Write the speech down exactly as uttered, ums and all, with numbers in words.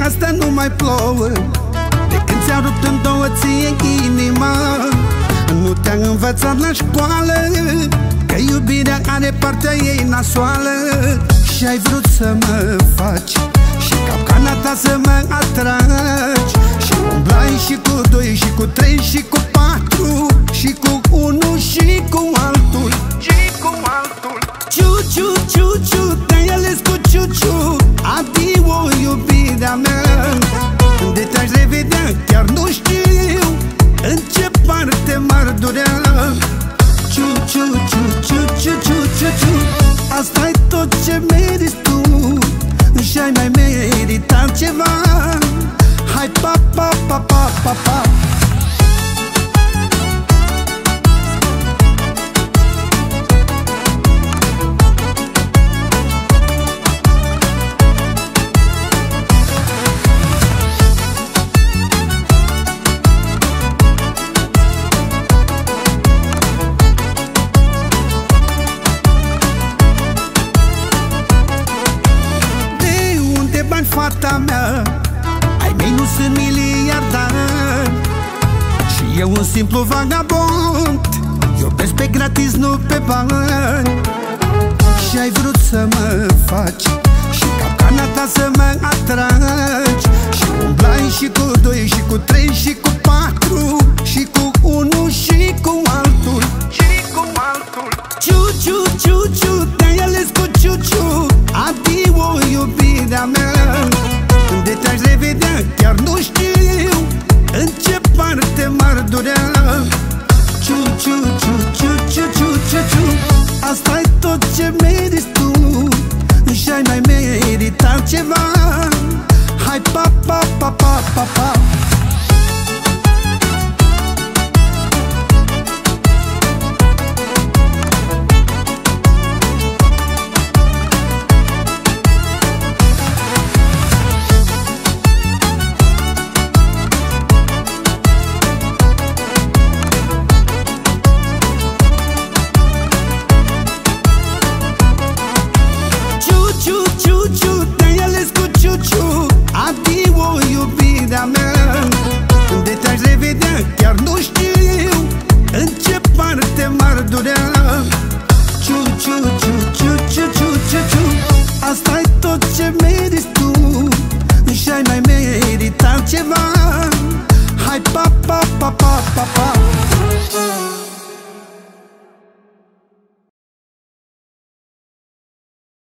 asta nu mai plouă de când ți-a rupt în două ție inima. Nu te-am învățat la școală că iubirea are partea ei nasoală. Și ai vrut să mă faci și capcana ta să mă atragi. Și umblai și cu doi și cu trei și cu patru și cu unul și cu altul și cu altul. Ciu, ciu, ciu, ciu, te-ai ales cu ciu-ciu. Adio, iubirea mea, unde te-aș revedea chiar nu știu în ce parte m-ar durea. Ciu, ciu, ciu, ciu, ciu, ciu, ciu, ciu. Asta-i tot ce meriți tu și ai mai meritat ceva. Hai pa, pa, pa, pa, pa, pa. Fata mea, ai mei nu sunt miliardari și eu un simplu vagabond, iubesc pe gratis, nu pe bani. Și ai vrut să mă faci și capcana ta să mă atragi. Și umblai și cu doi și cu trei și cu patru și cu unul și cu altul și cu altul. Ciu, ciu, ciu, ciu, te-ai ales cu ciu-ciu. Adio, iubirea mea, unde te-aș revedea chiar nu știu în ce parte m-ar durea. Ciu, ciu, ciu, ciu, ciu, ciu, ciu, ciu. Asta-i tot ce meriți tu și ai mai meritat ceva. Hai pa, pa, pa, pa, pa, pa. Adio, iubirea mea, unde te-aș revedea chiar nu știu în ce parte m-ar durea. Ciu, ciu, ciu, ciu, ciu, ciu, ciu, ciu. Asta-i tot ce meriți tu și ai mai meritat ceva. Hai pa, pa, pa, pa, pa, pa.